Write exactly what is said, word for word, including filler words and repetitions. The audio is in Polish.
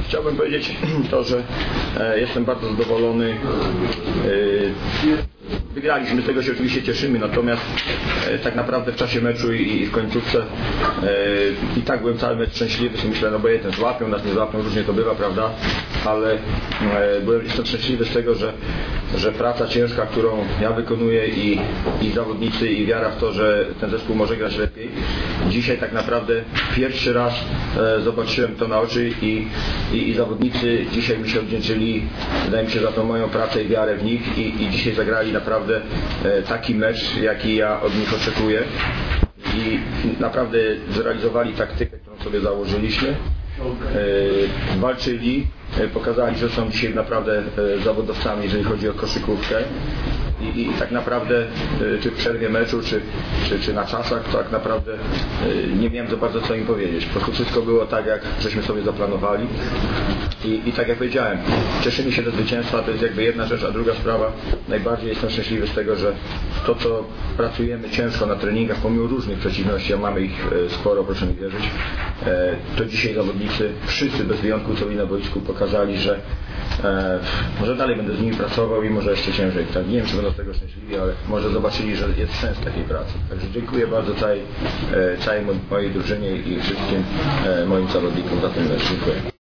chciałbym powiedzieć to, że jestem bardzo zadowolony. Wygraliśmy, z tego się oczywiście cieszymy, natomiast e, tak naprawdę w czasie meczu i, i w końcówce e, i tak byłem cały mecz szczęśliwy, sobie myślę, no bo jeden złapią, nas nie złapią, różnie to bywa, prawda, ale e, byłem, jestem szczęśliwy z tego, że, że praca ciężka, którą ja wykonuję i, i zawodnicy i wiara w to, że ten zespół może grać lepiej. Dzisiaj tak naprawdę pierwszy raz e, zobaczyłem to na oczy i, i, i zawodnicy dzisiaj mi się odwdzięczyli, wydaje mi się, za tą moją pracę i wiarę w nich i, i dzisiaj zagrali naprawdę taki mecz, jaki ja od nich oczekuję i naprawdę zrealizowali taktykę, którą sobie założyliśmy, walczyli, pokazali, że są dzisiaj naprawdę zawodowcami, jeżeli chodzi o koszykówkę. I, I tak naprawdę, czy w przerwie meczu, czy, czy, czy na czasach, to tak naprawdę nie miałem za bardzo co im powiedzieć. Po prostu wszystko było tak, jak żeśmy sobie zaplanowali. I, I tak jak powiedziałem, cieszymy się do zwycięstwa, to jest jakby jedna rzecz, a druga sprawa, najbardziej jestem szczęśliwy z tego, że to, co pracujemy ciężko na treningach, pomimo różnych przeciwności, a mamy ich sporo, proszę mi wierzyć, to dzisiaj zawodnicy, wszyscy bez wyjątku, co byli na boisku, pokazali, że e, może dalej będę z nimi pracował i może jeszcze ciężej. Tak, nie wiem, czy będą z tego szczęśliwi, ale może zobaczyli, że jest sens takiej pracy. Także dziękuję bardzo całej, całej mojej drużynie i wszystkim moim zawodnikom za ten mecz. Dziękuję.